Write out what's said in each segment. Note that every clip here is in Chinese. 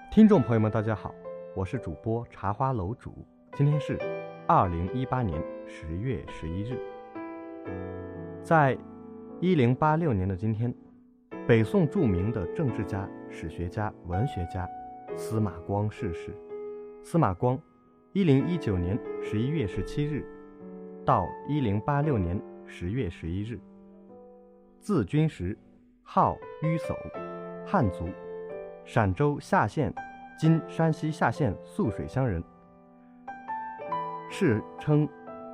听众朋友们大家好，我是主播茶花楼主。今天是2018年10月11日。在1086年的今天，北宋著名的政治家、史学家、文学家司马光逝世。司马光1019年11月17日到1086年10月11日，字君实，号迂叟，汉族，陕州夏县（今山西夏县涑水乡人），世称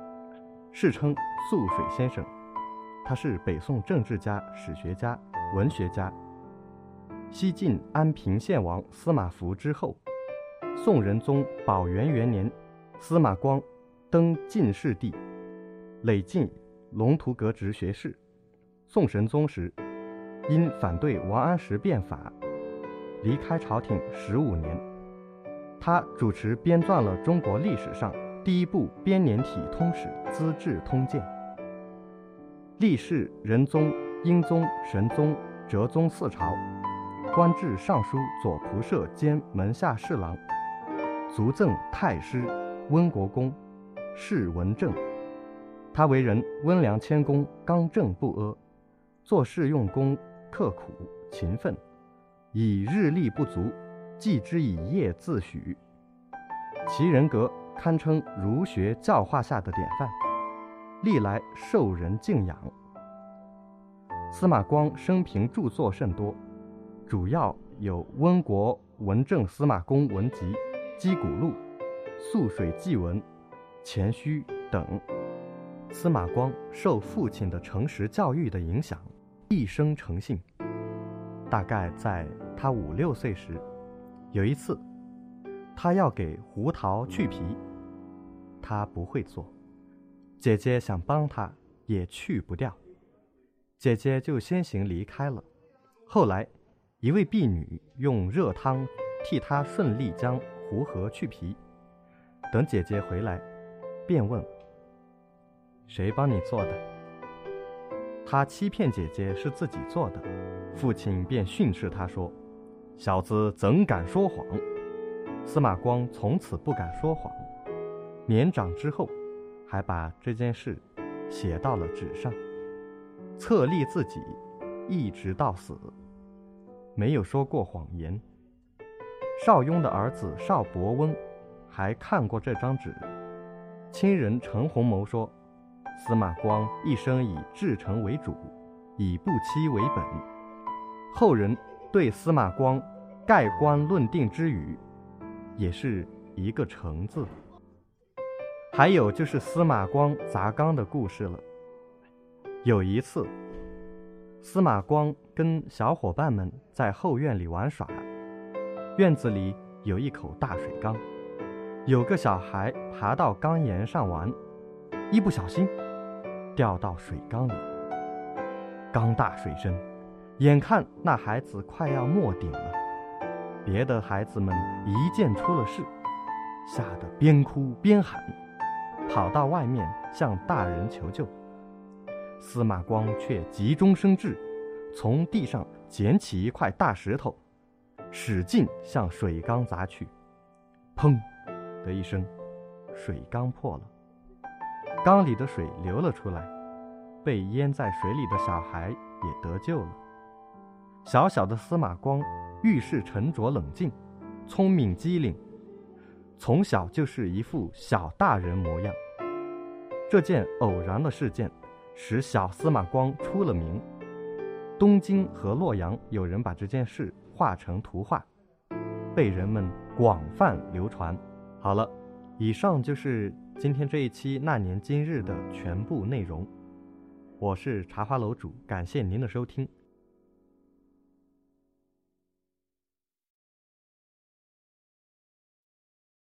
涑水先生。他是北宋政治家、史学家、文学家。西晋安平献王司马孚之后，宋仁宗宝元元年，司马光登进士第，累进龙图阁直学士。宋神宗时，因反对王安石变法，离开朝廷15年。他主持编撰了中国历史上第一部编年体通史《资治通鉴》，历仕仁宗、英宗、神宗、哲宗4朝，官至尚书左仆射兼门下侍郎，族赠太师、温国公、世文正。他为人温良谦恭，刚正不阿，做事用功，刻苦勤奋，以日力不足，继之以业自诩。其人格堪称儒学教化下的典范，历来受人敬仰。司马光生平著作甚多，主要有《温国文正司马公文集》《击鼓录》《涑水记文》《前须》等。司马光受父亲的诚实教育的影响，一生诚信。大概在他5、6岁时，有一次他要给胡桃去皮，他不会做，姐姐想帮他也去不掉，姐姐就先行离开了。后来一位婢女用热汤替他顺利将胡核去皮，等姐姐回来便问谁帮你做的。他欺骗姐姐是自己做的，父亲便训斥他说：小子怎敢说谎。司马光从此不敢说谎，年长之后还把这件事写到了纸上，册立自己一直到死，没有说过谎言。邵雍的儿子邵伯温还看过这张纸，亲人陈洪谋说，司马光一生以至诚为主，以不欺为本。后人对司马光盖棺论定之语，也是一个诚字。还有就是司马光砸缸的故事了。有一次，司马光跟小伙伴们在后院里玩耍，院子里有一口大水缸，有个小孩爬到缸沿上玩，一不小心掉到水缸里，缸大水深，眼看那孩子快要没顶了，别的孩子们一见出了事，吓得边哭边喊，跑到外面向大人求救。司马光却急中生智，从地上捡起一块大石头，使劲向水缸砸去，砰的一声，水缸破了，缸里的水流了出来，被淹在水里的小孩也得救了。小小的司马光遇事沉着冷静，聪明机灵，从小就是一副小大人模样。这件偶然的事件使小司马光出了名，东京和洛阳有人把这件事画成图画，被人们广泛流传。好了，以上就是今天这一期那年今日的全部内容。我是茶花楼主，感谢您的收听，